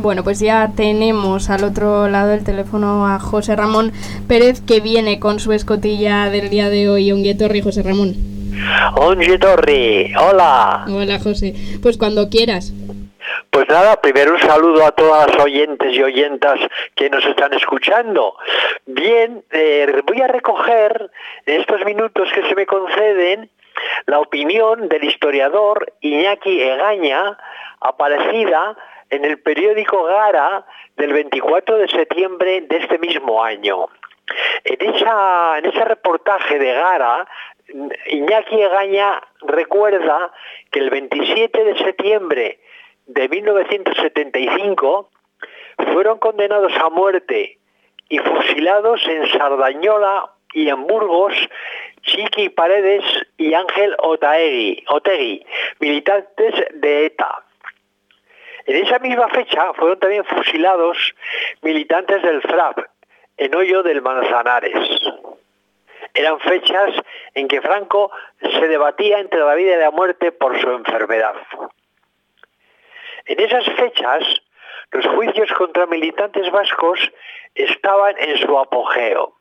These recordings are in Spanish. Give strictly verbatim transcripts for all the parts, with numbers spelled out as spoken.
Bueno, pues ya tenemos al otro lado del teléfono a José Ramón Pérez, que viene con su escotilla del día de hoy. Ongi etorri, José Ramón. Ongi etorri, hola. Hola, José. Pues cuando quieras. Pues nada, primero un saludo a todas las oyentes y oyentas que nos están escuchando. Bien, eh, voy a recoger en estos minutos que se me conceden la opinión del historiador Iñaki Egaña, aparecida en el periódico Gara del veinticuatro de septiembre de este mismo año. En, esa, en ese reportaje de Gara, Iñaki Egaña recuerda que el veintisiete de septiembre de mil novecientos setenta y cinco fueron condenados a muerte y fusilados en Sardañola y en Burgos Chiqui Paredes y Ángel Otaegui, Otegui, militantes de ETA. En esa misma fecha fueron también fusilados militantes del FRAP en Hoyo del Manzanares. Eran fechas en que Franco se debatía entre la vida y la muerte por su enfermedad. En esas fechas, los juicios contra militantes vascos estaban en su apogeo.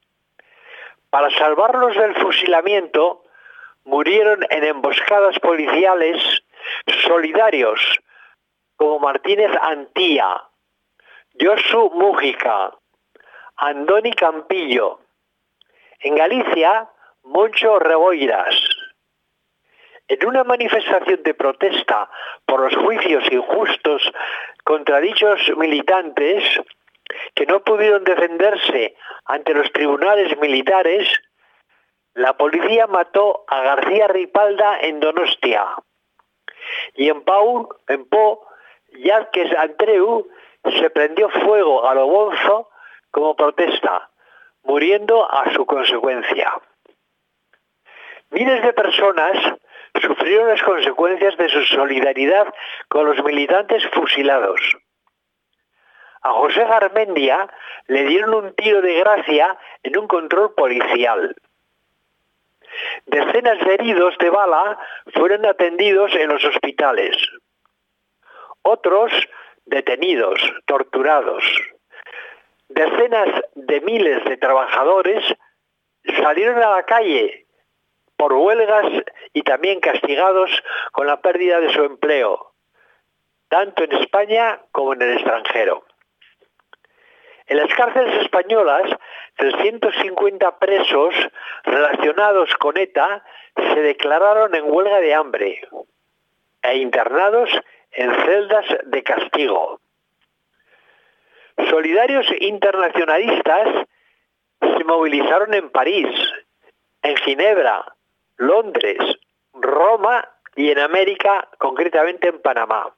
Para salvarlos del fusilamiento, murieron en emboscadas policiales solidarios como Martínez Antía, Josu Mújica, Andoni Campillo. En Galicia, Moncho Reboiras. En una manifestación de protesta por los juicios injustos contra dichos militantes, que no pudieron defenderse ante los tribunales militares, la policía mató a García Ripalda en Donostia. Y en Pau, en Po, Yarques Andreu se prendió fuego a lo bonzo como protesta, muriendo a su consecuencia. Miles de personas sufrieron las consecuencias de su solidaridad con los militantes fusilados. A José Garmendia le dieron un tiro de gracia en un control policial. Decenas de heridos de bala fueron atendidos en los hospitales. Otros detenidos, torturados. Decenas de miles de trabajadores salieron a la calle por huelgas y también castigados con la pérdida de su empleo, tanto en España como en el extranjero. En las cárceles españolas, trescientos cincuenta presos relacionados con ETA se declararon en huelga de hambre e internados en celdas de castigo. Solidarios internacionalistas se movilizaron en París, en Ginebra, Londres, Roma y en América, concretamente en Panamá.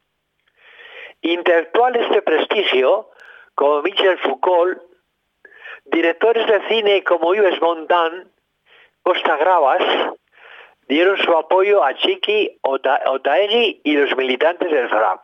Intelectuales de prestigio como Michel Foucault, directores de cine como Yves Montand, Costa Gravas, dieron su apoyo a Chiqui Ota- Otaegui y los militantes del FRAP.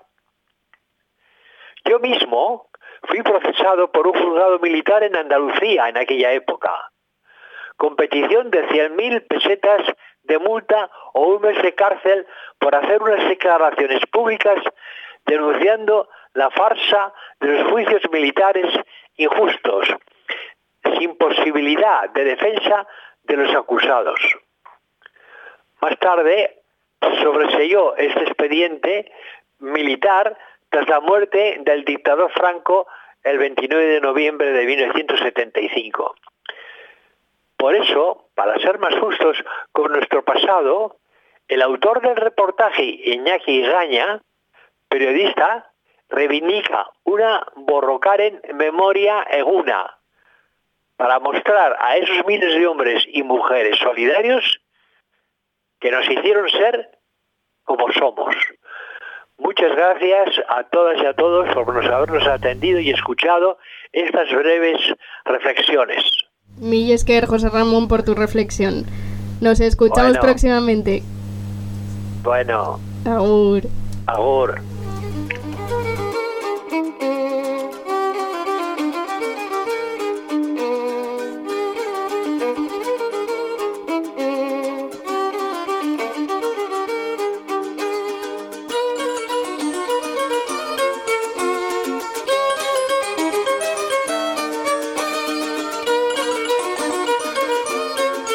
Yo mismo fui procesado por un juzgado militar en Andalucía en aquella época, con petición de cien mil pesetas de multa o un mes de cárcel por hacer unas declaraciones públicas denunciando la farsa de los juicios militares injustos, sin posibilidad de defensa de los acusados. Más tarde sobreseyó este expediente militar tras la muerte del dictador Franco el veintinueve de noviembre de mil novecientos setenta y cinco. Por eso, para ser más justos con nuestro pasado, el autor del reportaje, Iñaki Egaña, periodista, reivindica una borrokaren memoria eguna para mostrar a esos miles de hombres y mujeres solidarios que nos hicieron ser como somos. Muchas gracias a todas y a todos por habernos atendido y escuchado estas breves reflexiones. Mil esker, José Ramón, por tu reflexión. Nos escuchamos bueno, próximamente. Bueno. Agur. Agur.